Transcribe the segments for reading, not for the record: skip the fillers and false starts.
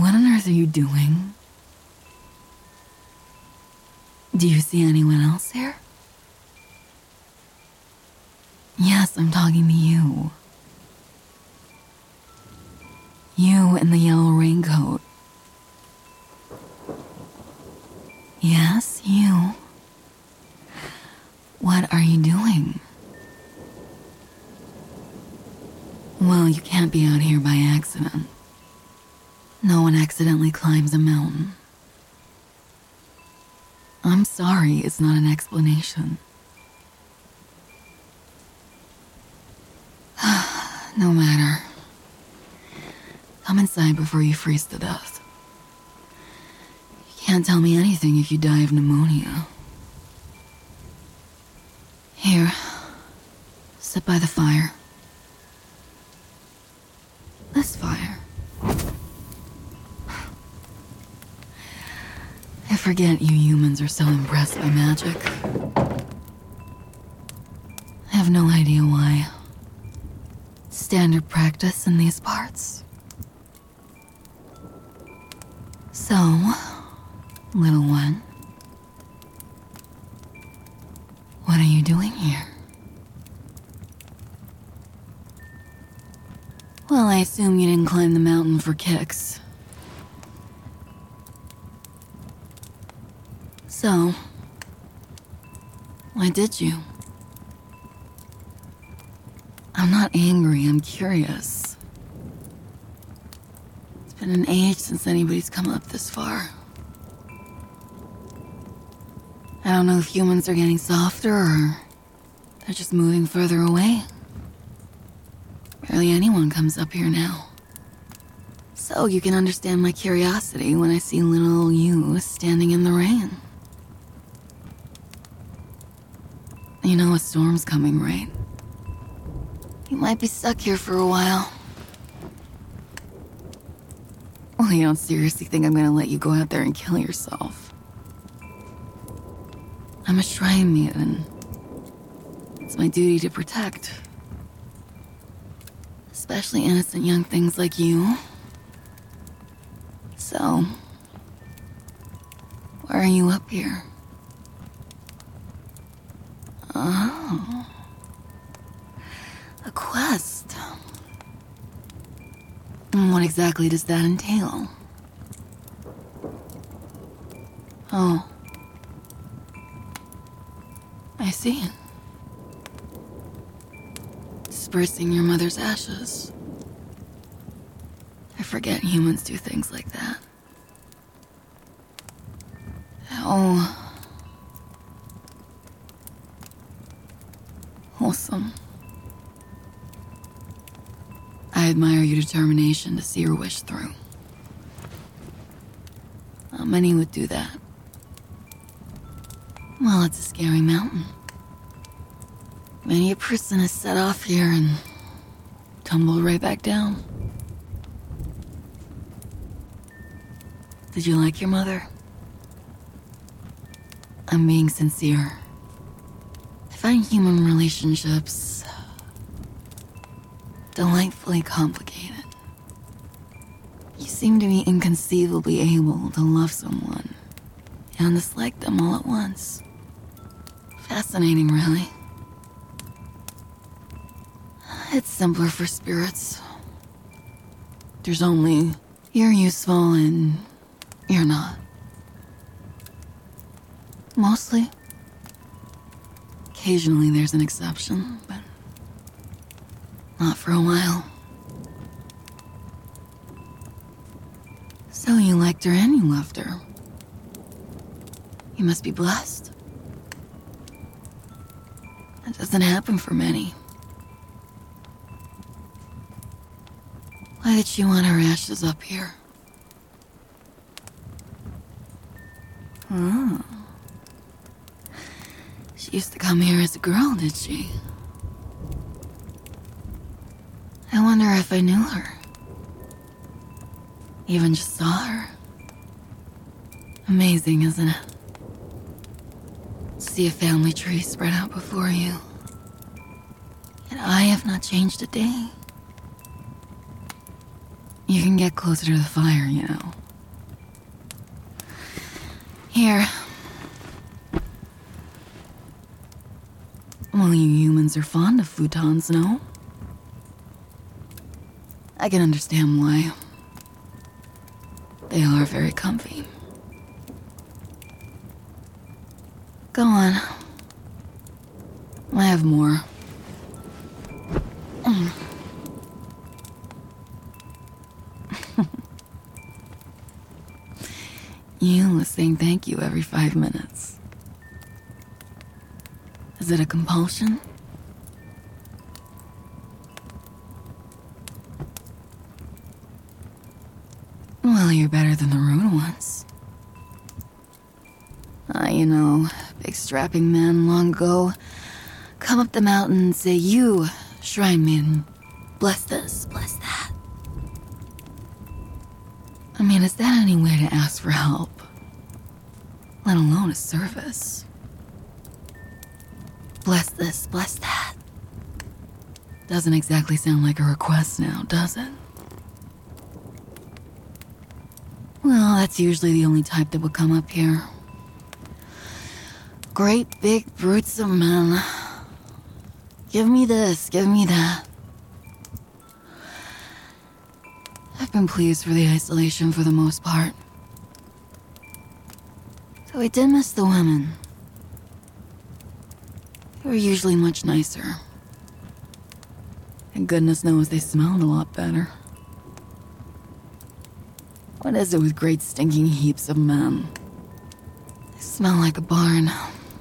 What on earth are you doing? Do you see anyone else here? Yes, I'm talking to you. You in the yellow raincoat. Yes, you. What are you doing? Well, you can't be out here by accident. No one accidentally climbs a mountain. I'm sorry, it's not an explanation. No matter. Come inside before you freeze to death. You can't tell me anything if you die of pneumonia. Here, sit by the fire. This fire. I forget you humans are so impressed by magic. I have no idea why. Standard practice in these parts. So, little one, what are you doing here? Well, I assume you didn't climb the mountain for kicks. So, why did you? I'm not angry, I'm curious. It's been an age since anybody's come up this far. I don't know if humans are getting softer or they're just moving further away. Barely anyone comes up here now. So you can understand my curiosity when I see little you standing in the rain. You know a storm's coming, right? You might be stuck here for a while. Well, you don't seriously think I'm gonna let you go out there and kill yourself? I'm a shrine maiden. It's my duty to protect. Especially innocent young things like you. So, why are you up here? Oh. A quest. And what exactly does that entail? Oh. I see. Dispersing your mother's ashes. I forget humans do things like that. How wholesome. I admire your determination to see your wish through. Not many would do that. Well, it's a scary mountain. Many a person has set off here and tumbled right back down. Did you like your mother? I'm being sincere. I find human relationships delightfully complicated. You seem to be inconceivably able to love someone and dislike them all at once. Fascinating, really. It's simpler for spirits. There's only you're useful and you're not. Mostly. Occasionally there's an exception, but not for a while. So you liked her and you loved her. You must be blessed. That doesn't happen for many. Why did she want her ashes up here? Oh. She used to come here as a girl, did she? I wonder if I knew her. Even just saw her. Amazing, isn't it? See a family tree spread out before you. Yet I have not changed a day. You can get closer to the fire, you know. Here. Well, you humans are fond of futons, no? I can understand why. They are very comfy. Go on. I have more. You was saying thank you every 5 minutes. Is it a compulsion? Well, you're better than the rude ones. You know, big strapping man long ago come up the mountain and say, "You, shrine maiden, bless this, bless that." I mean, is that any way to ask for help? Let alone a service. Bless this, bless that. Doesn't exactly sound like a request now, does it? Well, that's usually the only type that would come up here. Great big brutes of men. Give me this, give me that. I've been pleased for the isolation for the most part. Though I did miss the women. They were usually much nicer. And goodness knows they smelled a lot better. What is it with great stinking heaps of men? They smell like a barn.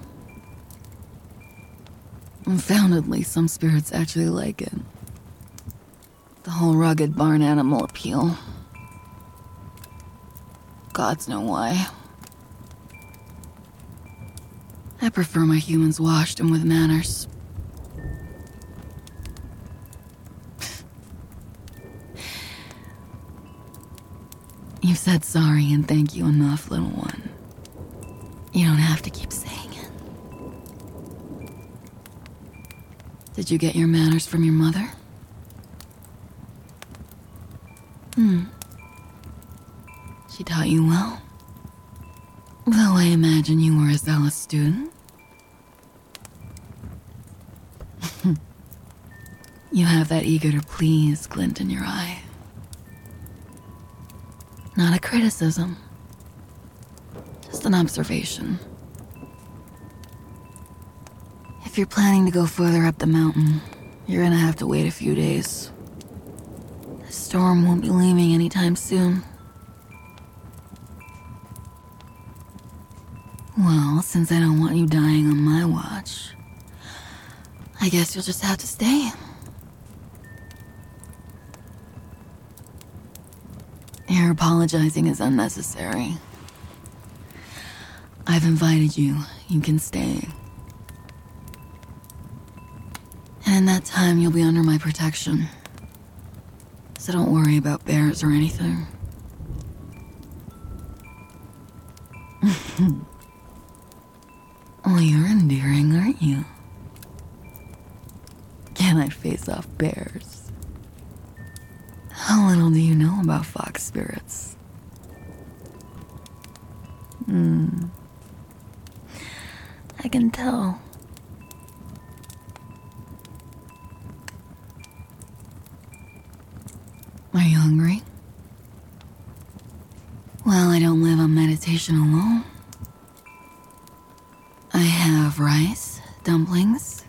Unfoundedly, some spirits actually like it. The whole rugged barn animal appeal. Gods know why. I prefer my humans washed and with manners. You've said sorry and thank you enough, little one. You don't have to keep saying it. Did you get your manners from your mother? She taught you well? Though I imagine you were a zealous student. You have that eager to please glint in your eye. Not a criticism. Just an observation. If you're planning to go further up the mountain, you're gonna have to wait a few days. The storm won't be leaving anytime soon. Well, since I don't want you dying on my watch, I guess you'll just have to stay. Your apologizing is unnecessary. I've invited you. You can stay. And in that time, you'll be under my protection. So don't worry about bears or anything. Well, you're endearing, aren't you? Can I face off bears? How little do you know about fox spirits? I can tell. Are you hungry? Well, I don't live on meditation alone. I have rice, dumplings.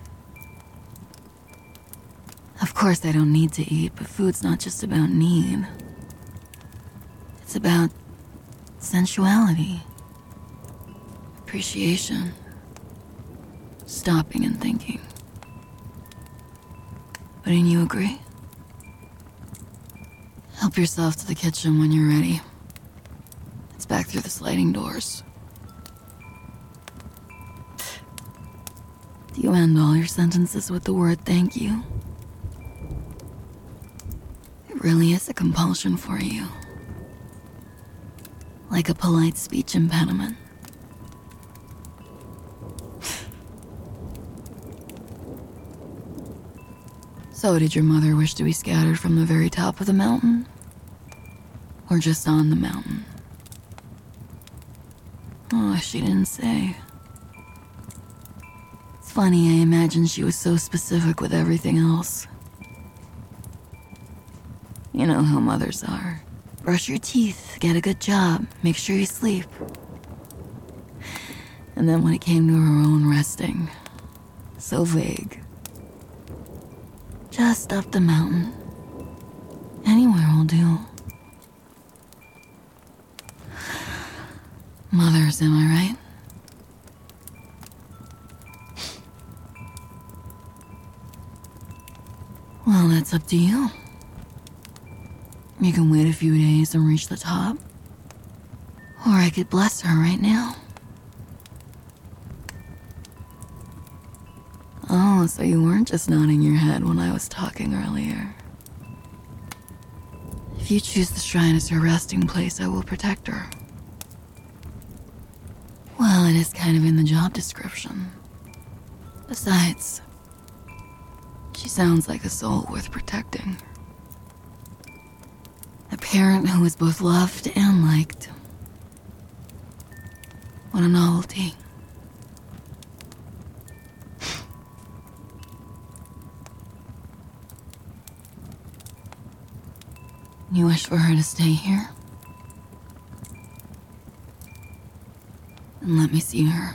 Of course, I don't need to eat, but food's not just about need. It's about sensuality, appreciation, stopping and thinking. Wouldn't you agree? Help yourself to the kitchen when you're ready. It's back through the sliding doors. Do you end all your sentences with the word thank you? It really is a compulsion for you. Like a polite speech impediment. So did your mother wish to be scattered from the very top of the mountain? Or just on the mountain? Oh, she didn't say. It's funny, I imagine she was so specific with everything else. You know how mothers are. Brush your teeth, get a good job, make sure you sleep. And then when it came to her own resting, so vague. Just up the mountain. Anywhere will do. Mothers, am I right? Well, that's up to you. You can wait a few days and reach the top. Or I could bless her right now. Oh, so you weren't just nodding your head when I was talking earlier. If you choose the shrine as your resting place, I will protect her. Well, it is kind of in the job description. Besides, she sounds like a soul worth protecting. A parent who is both loved and liked. What a novelty. You wish for her to stay here? And let me see her.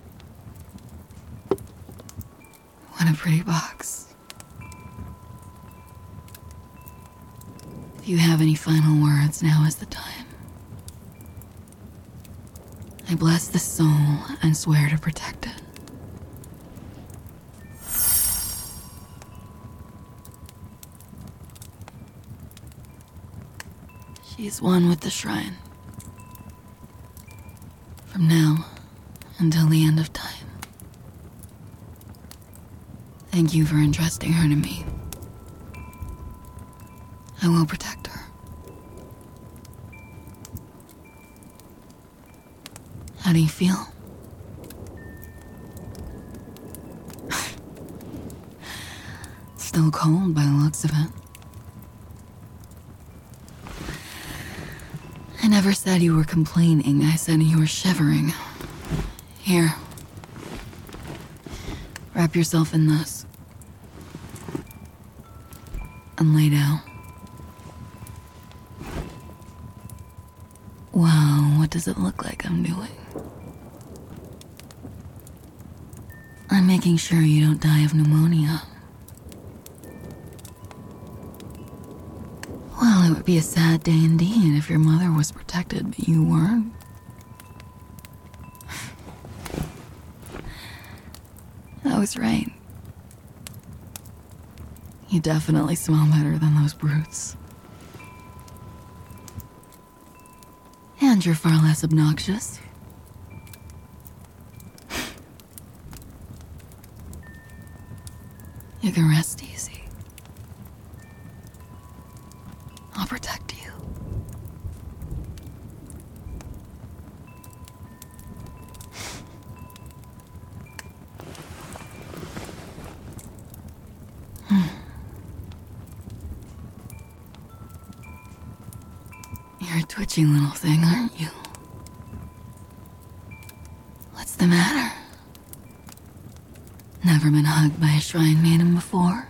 What a pretty box. If you have any final words, now is the time. I bless the soul and swear to protect it. She is one with the shrine. From now until the end of time. Thank you for entrusting her to me. I will protect her. How do you feel? Still cold by the looks of it. I never said you were complaining. I said you were shivering. Here. Wrap yourself in this. And lay down. Wow, what does it look like I'm doing? I'm making sure you don't die of pneumonia. Well, it would be a sad day indeed if your mother was protected, but you weren't. I was right. You definitely smell better than those brutes. And you're far less obnoxious. You can rest easy. I'll protect you. You're a twitchy little thing, aren't you? What's the matter? Never been hugged by a shrine maiden before?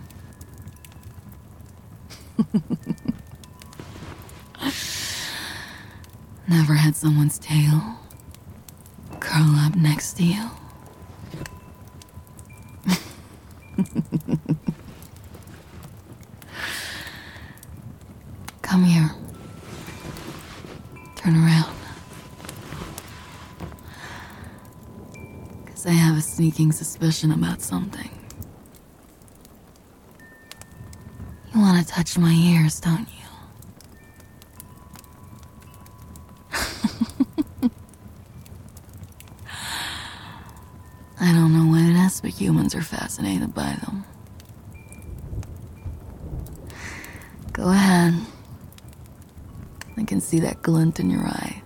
Never had someone's tail curl up next to you? Come here. Turn around. 'Cause I have a sneaking suspicion about something. You want to touch my ears, don't you? I don't know what it is, but humans are fascinated by them. Go ahead. I can see that glint in your eye.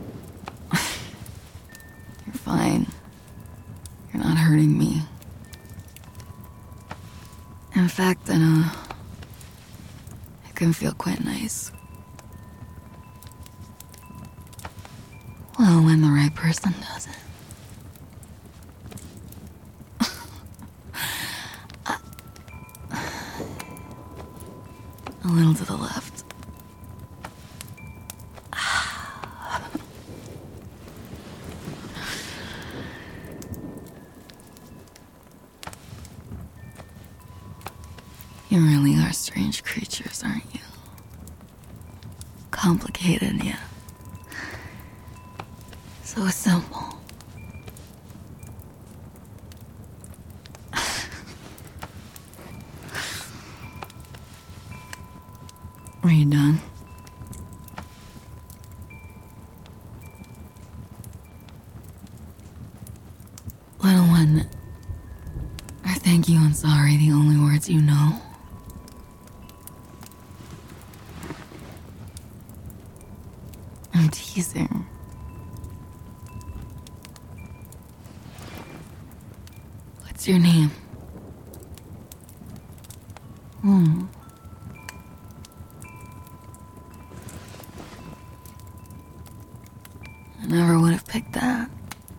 You're fine. You're not hurting me. In fact, it can feel quite nice. Well, when the right person does it. A little to the left. You really are strange creatures, aren't you? Complicated, yeah. So simple. Are you done? Little one, are thank you and sorry the only words you know? I'm teasing. What's your name? I never would have picked that.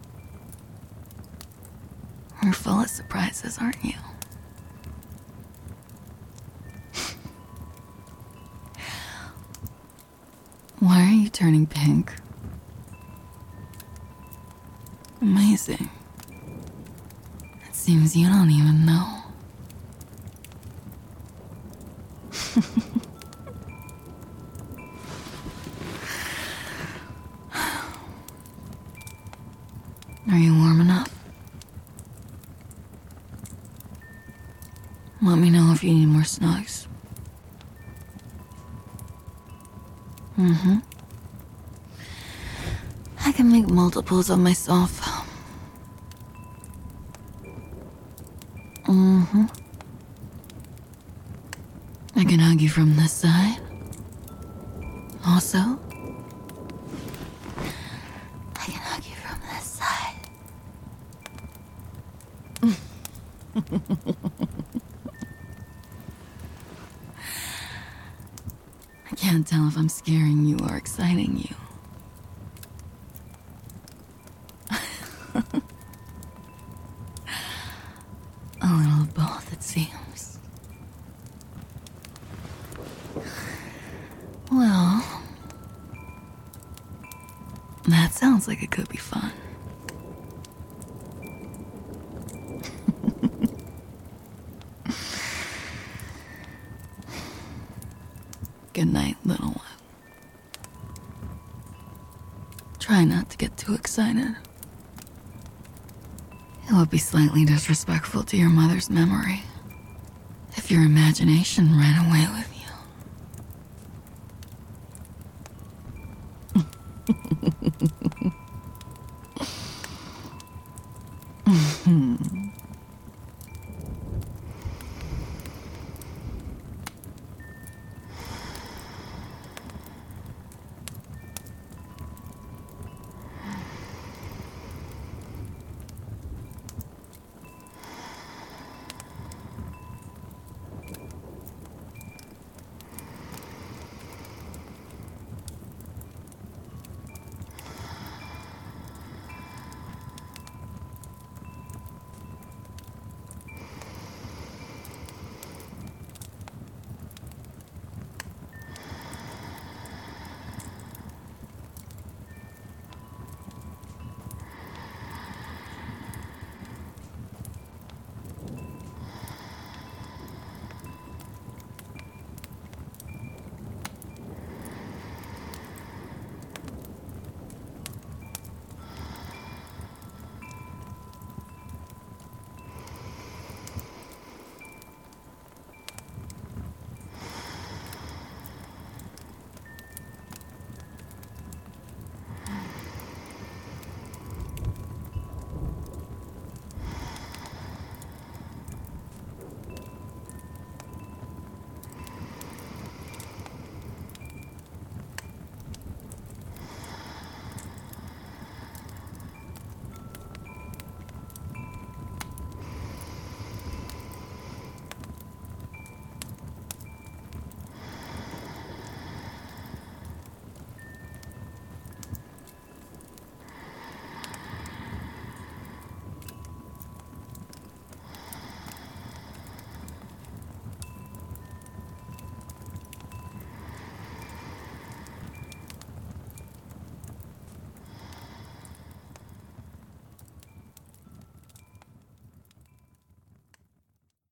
You're full of surprises, aren't you? Why are you turning pink? Amazing. It seems you don't even know. Are you warm enough? Let me know if you need more snugs. I can make multiples of myself. I can hug you from this side. Also, I can hug you from this side. I can't tell if I'm scaring you or exciting you. A little of both, it seems. Well, that sounds like it could be fun. Good night, little one. Try not to get too excited. It would be slightly disrespectful to your mother's memory if your imagination ran away with you.